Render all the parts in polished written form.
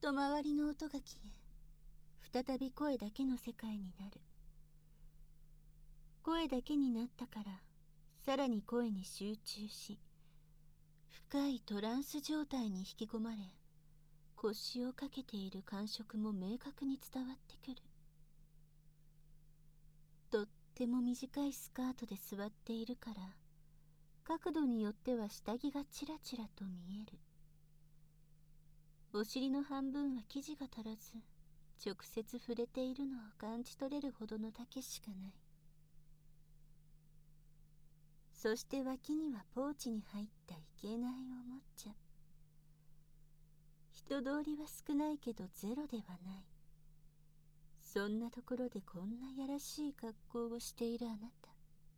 と周りの音が消え、再び声だけの世界になる。声だけになったから、さらに声に集中し、深いトランス状態に引き込まれ、腰をかけている感触も明確に伝わってくる。とっても短いスカートで座っているから、角度によっては下着がちらちらと見える。お尻の半分は生地が足らず、直接触れているのを感じ取れるほどの丈しかない。そして脇にはポーチに入ったいけないおもちゃ。人通りは少ないけどゼロではない。そんなところでこんなやらしい格好をしているあなた。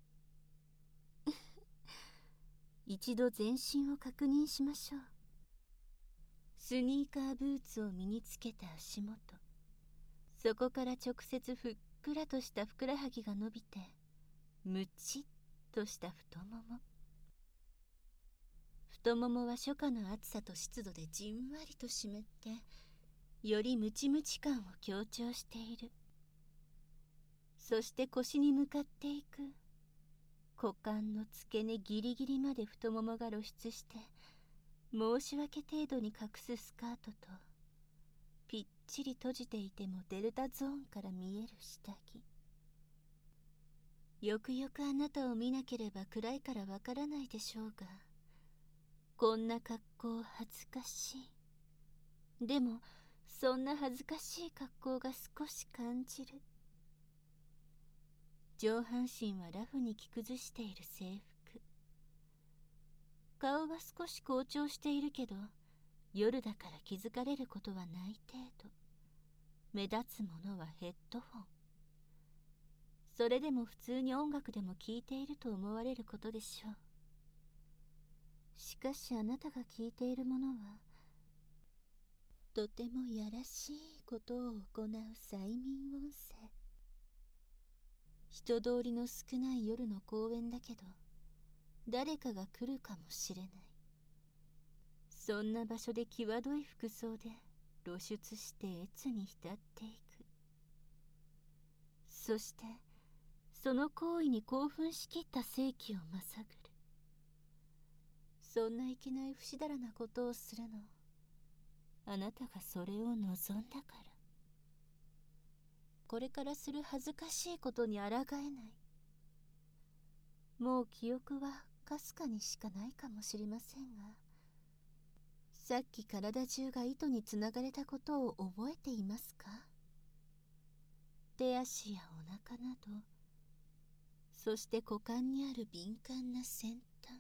一度全身を確認しましょう。スニーカーブーツを身につけた足元、そこから直接ふっくらとしたふくらはぎが伸びて、ムチッとした太もも。太ももは初夏の暑さと湿度でじんわりと湿って、よりムチムチ感を強調している。そして腰に向かっていく股間の付け根ギリギリまで太ももが露出して、申し訳程度に隠すスカートと、ぴっちり閉じていてもデルタゾーンから見える下着。よくよくあなたを見なければ暗いからわからないでしょうが、こんな格好恥ずかしい。でもそんな恥ずかしい格好が少し感じる。上半身はラフに着崩している制服。顔は少し紅潮しているけど、夜だから気づかれることはない程度。目立つものはヘッドフォン。それでも普通に音楽でも聴いていると思われることでしょう。しかしあなたが聴いているものは、とてもやらしいことを行う催眠音声。人通りの少ない夜の公園だけど、誰かが来るかもしれない。そんな場所で際どい服装で露出して悦に浸っていく。そしてその行為に興奮しきった性器をまさぐる。そんないけない不死だらなことをするの、あなたがそれを望んだから。これからする恥ずかしいことに抗えない。もう記憶はかすかにしかないかもしれませんが、さっき体中が糸につながれたことを覚えていますか？手足やお腹など、そして股間にある敏感な先端。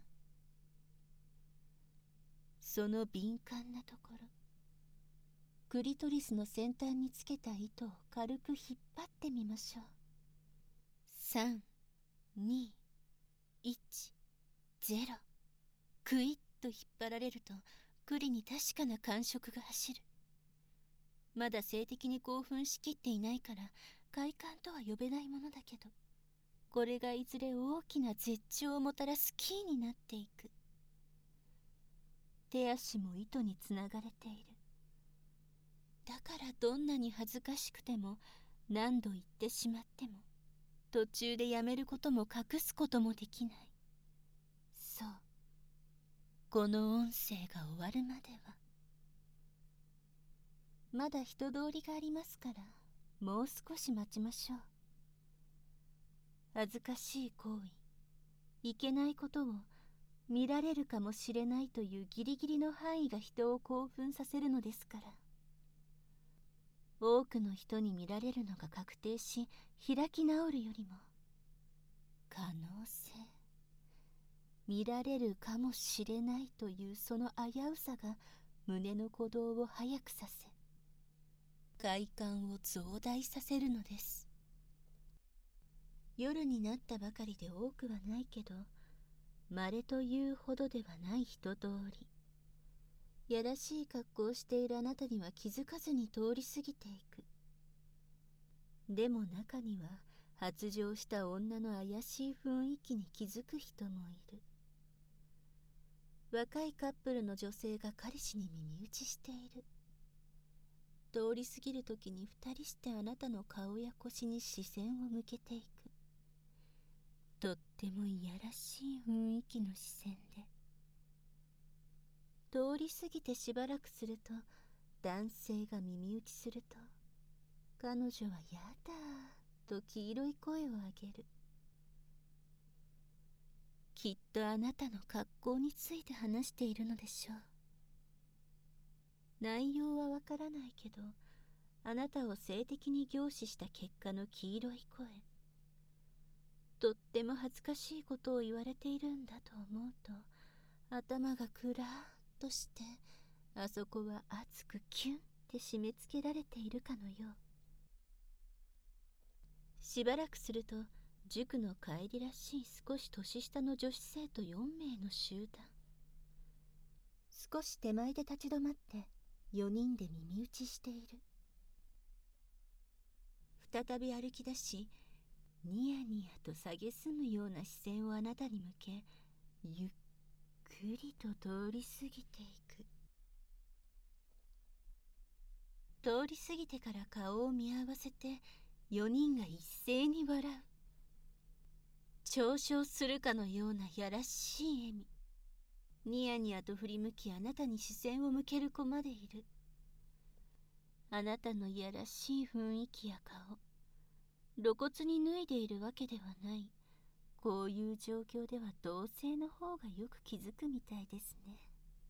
その敏感なところ、クリトリスの先端につけた糸を軽く引っ張ってみましょう。3、2、1、0。クイッと引っ張られると、クリに確かな感触が走る。まだ性的に興奮しきっていないから、快感とは呼べないものだけど、これがいずれ大きな絶頂をもたらすキーになっていく。手足も糸につながれている。だからどんなに恥ずかしくても、何度言ってしまっても、途中でやめることも隠すこともできない。そう、この音声が終わるまでは。まだ人通りがありますから、もう少し待ちましょう。恥ずかしい行為、いけないことを見られるかもしれないというギリギリの範囲が人を興奮させるのですから。多くの人に見られるのが確定し、開き直るよりも、可能性、見られるかもしれないというその危うさが胸の鼓動を速くさせ、快感を増大させるのです。夜になったばかりで多くはないけど、稀というほどではない人通り。やらしい格好をしているあなたには気づかずに通り過ぎていく。でも中には発情した女の怪しい雰囲気に気づく人もいる。若いカップルの女性が彼氏に耳打ちしている。 通り過ぎるときに二人してあなたの顔や腰に視線を向けていく。とってもいやらしい雰囲気の視線で。通り過ぎてしばらくすると、男性が耳打ちすると、彼女はやだと黄色い声を上げる。きっとあなたの格好について話しているのでしょう。内容はわからないけど、あなたを性的に凝視した結果の黄色い声。とっても恥ずかしいことを言われているんだと思うと、頭がクラーッとして、あそこは熱くキュンって締め付けられているかのよう。しばらくすると、塾の帰りらしい少し年下の女子生徒4名の集団。少し手前で立ち止まって4人で耳打ちしている。再び歩き出し、ニヤニヤと蔑むような視線をあなたに向け、ゆっくりと通り過ぎていく。通り過ぎてから顔を見合わせて4人が一斉に笑う。嘲笑するかのようなやらしい笑み。ニヤニヤと振り向きあなたに視線を向ける子までいる。あなたのやらしい雰囲気や顔、露骨に脱いでいるわけではない。こういう状況では同性の方がよく気づくみたいですね。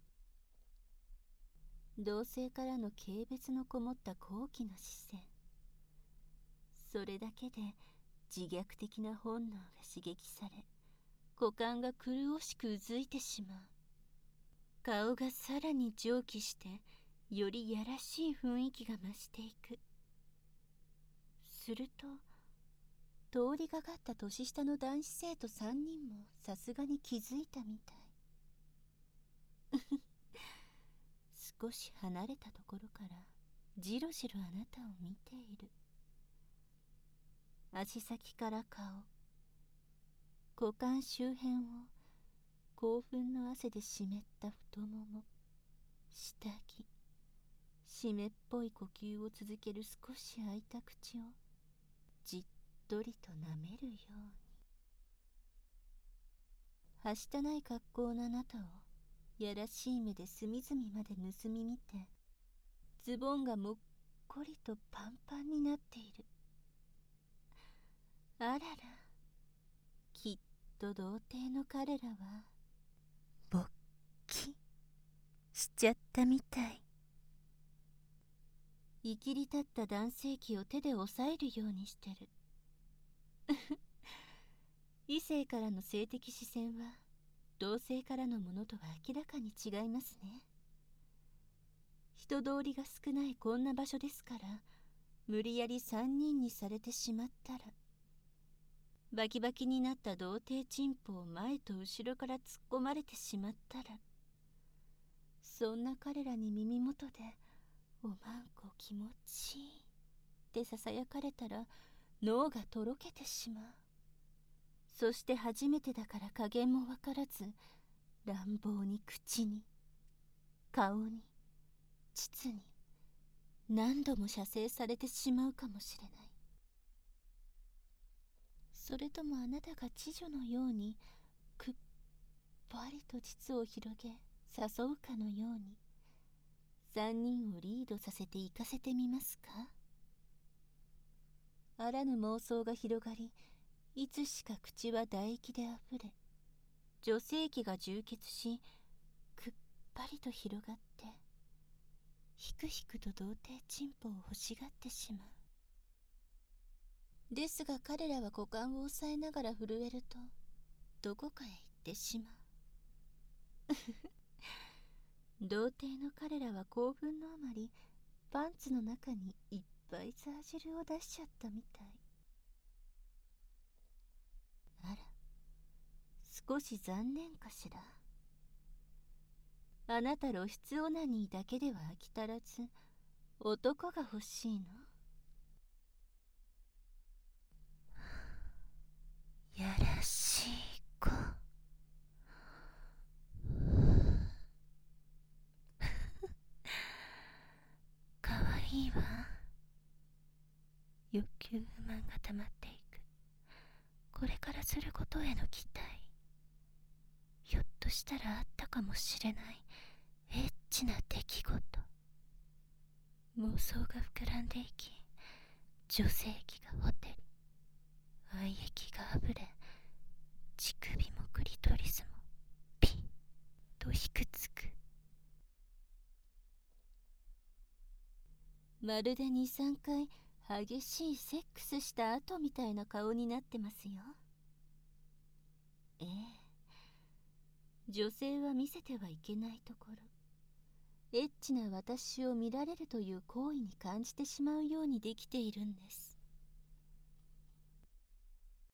同性からの軽蔑のこもった高貴な視線。それだけで自虐的な本能が刺激され、股間が苦しくうずいてしまう。顔がさらに蒸気して、よりやらしい雰囲気が増していく。すると、通りがかった年下の男子生徒3人もさすがに気づいたみたい。少し離れたところからじろじろあなたを見ている。足先から顔、股間周辺を興奮の汗で湿った太もも、下着、湿っぽい呼吸を続ける少し開いた口をじっとりと舐めるように。はしたない格好のあなたをやらしい目で隅々まで盗み見て、ズボンがもっこりとパンパンになっている。あらら、きっと童貞の彼らは勃起しちゃったみたい。いきり立った男性器を手で押さえるようにしてる。異性からの性的視線は同性からのものとは明らかに違いますね。人通りが少ないこんな場所ですから、無理やり3人にされてしまったら、バキバキになった童貞チンポを前と後ろから突っ込まれてしまったら、そんな彼らに耳元でおまんこ気持ちいいってささやかれたら、脳がとろけてしまう。そして初めてだから加減もわからず、乱暴に口に、顔に、膣に何度も射精されてしまうかもしれない。それともあなたが知女のようにくっぱりと膣を広げ誘うかのように、3人をリードさせて行かせてみますか。あらぬ妄想が広がり、いつしか口は唾液であふれ、女性器が充血し、くっぱりと広がって、ひくひくと童貞チンポを欲しがってしまう。ですが彼らは股間を押さえながら震えると、どこかへ行ってしまう。童貞の彼らは興奮のあまり、パンツの中にいっぱいザー汁を出しちゃったみたい。あら、少し残念かしら。あなた露出オナニーだけでは飽き足らず、男が欲しいの？やらしい子。かわいいいわ。欲求不満が溜まっていくこれからすることへの期待、ひょっとしたらあったかもしれないエッチな出来事、妄想が膨らんでいき、女性器がほてり、愛液があぶれ、乳首もクリトリスもピッとひくつく。まるで2、3回激しいセックスした後みたいな顔になってますよ。ええ、女性は見せてはいけないところ、エッチな私を見られるという行為に感じてしまうようにできているんです。